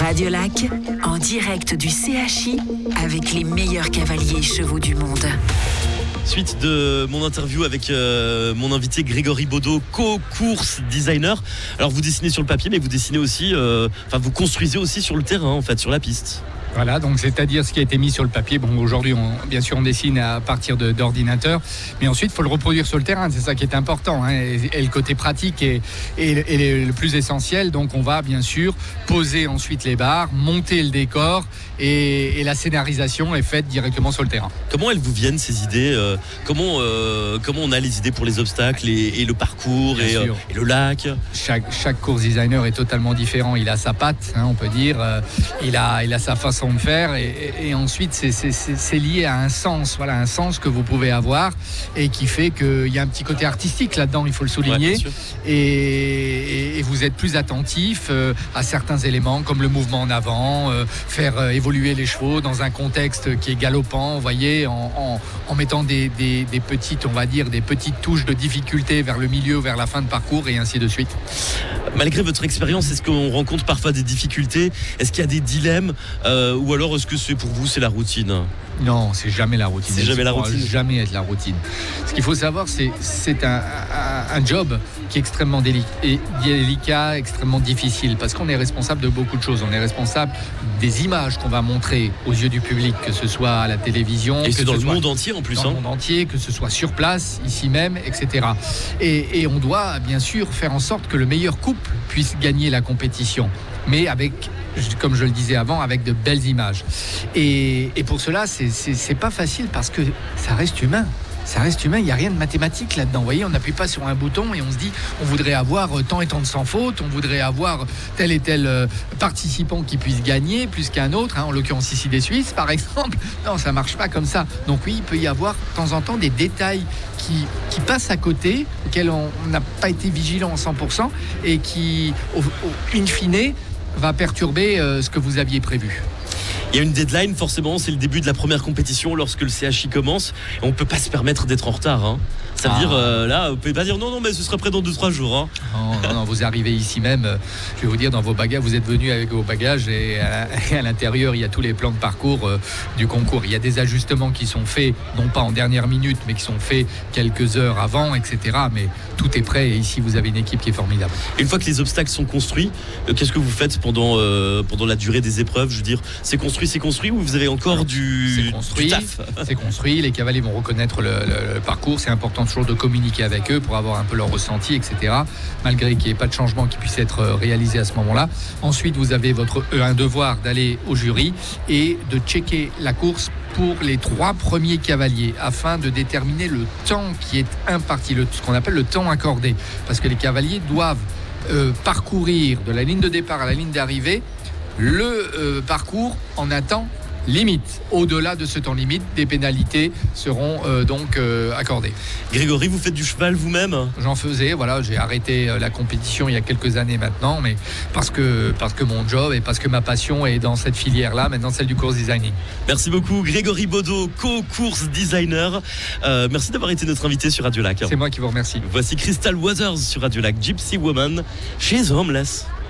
Radio Lac, en direct du CHI, avec les meilleurs cavaliers et chevaux du monde. Suite de mon interview avec mon invité Grégory Baudot, co-course designer. Alors vous dessinez sur le papier, mais vous dessinez aussi, vous construisez aussi sur le terrain, en fait, sur la piste. Voilà, donc c'est-à-dire ce qui a été mis sur le papier. Bon, aujourd'hui, bien sûr, on dessine à partir d'ordinateur, mais ensuite, il faut le reproduire sur le terrain. C'est ça qui est important, hein, et le côté pratique est le plus essentiel. Donc, on va bien sûr poser ensuite les barres, monter le décor, et la scénarisation est faite directement sur le terrain. Comment elles vous viennent ces idées comment on a les idées pour les obstacles et le parcours et le lac? Chaque course designer est totalement différent. Il a sa patte, hein, on peut dire. Il a sa façon de faire et ensuite c'est lié à un sens, voilà, un sens que vous pouvez avoir et qui fait qu'il y a un petit côté artistique là-dedans, il faut le souligner, et vous êtes plus attentif à certains éléments comme le mouvement en avant, faire évoluer les chevaux dans un contexte qui est galopant, vous voyez, en mettant des petites, on va dire, des petites touches de difficulté vers le milieu, vers la fin de parcours et ainsi de suite. Malgré votre expérience, est-ce qu'on rencontre parfois des difficultés? Est-ce qu'il y a des dilemmes ou alors est-ce que c'est pour vous, c'est la routine? Non, c'est jamais la routine. C'est jamais la routine. Jamais être la routine. Ce qu'il faut savoir, c'est un job qui est extrêmement délicat, extrêmement difficile, parce qu'on est responsable de beaucoup de choses. On est responsable des images qu'on va montrer aux yeux du public, que ce soit à la télévision, et c'est dans le monde entier en plus. Dans le monde entier, que ce soit sur place, ici même, etc. Et on doit bien sûr faire en sorte que le meilleur couple puisse gagner la compétition, mais avec, comme je le disais avant, avec de belles images. Et pour cela, c'est pas facile parce que ça reste humain. Ça reste humain, il n'y a rien de mathématique là-dedans. Vous voyez, on n'appuie pas sur un bouton et on se dit on voudrait avoir tant et tant de sans faute, on voudrait avoir tel et tel participant qui puisse gagner plus qu'un autre, hein, en l'occurrence ici des Suisses par exemple. Non, ça ne marche pas comme ça. Donc oui, il peut y avoir de temps en temps des détails qui passent à côté, auxquels on n'a pas été vigilant à 100% et qui, in fine, va perturber ce que vous aviez prévu. Il y a une deadline, forcément, c'est le début de la première compétition lorsque le CHI commence. Et on ne peut pas se permettre d'être en retard. Hein. Ça veut dire, là, vous ne pouvez pas dire non, mais ce sera prêt dans 2-3 jours. Hein. Non, vous arrivez ici même, je vais vous dire, dans vos bagages, vous êtes venus avec vos bagages et à l'intérieur, il y a tous les plans de parcours du concours. Il y a des ajustements qui sont faits, non pas en dernière minute, mais qui sont faits quelques heures avant, etc. Mais tout est prêt et ici, vous avez une équipe qui est formidable. Une fois que les obstacles sont construits, qu'est-ce que vous faites pendant la durée des épreuves? Je veux dire, c'est construit ou vous avez encore du taf? C'est construit, les cavaliers vont reconnaître le parcours. C'est important toujours de communiquer avec eux pour avoir un peu leur ressenti, etc. Malgré qu'il n'y ait pas de changement qui puisse être réalisé à ce moment-là. Ensuite, vous avez un devoir d'aller au jury et de checker la course pour les 3 premiers cavaliers afin de déterminer le temps qui est imparti, ce qu'on appelle le temps accordé. Parce que les cavaliers doivent parcourir de la ligne de départ à la ligne d'arrivée le parcours en un temps limite. Au-delà de ce temps limite, des pénalités seront donc accordées. Grégory, vous faites du cheval vous-même? J'en faisais, voilà, j'ai arrêté la compétition il y a quelques années maintenant, mais parce que mon job et parce que ma passion est dans cette filière-là, maintenant celle du course designing. Merci beaucoup Grégory Baudot, co-course designer. Merci d'avoir été notre invité sur Radio Lac. C'est moi qui vous remercie. Voici Crystal Waters sur Radio Lac, Gypsy Woman, She's Homeless.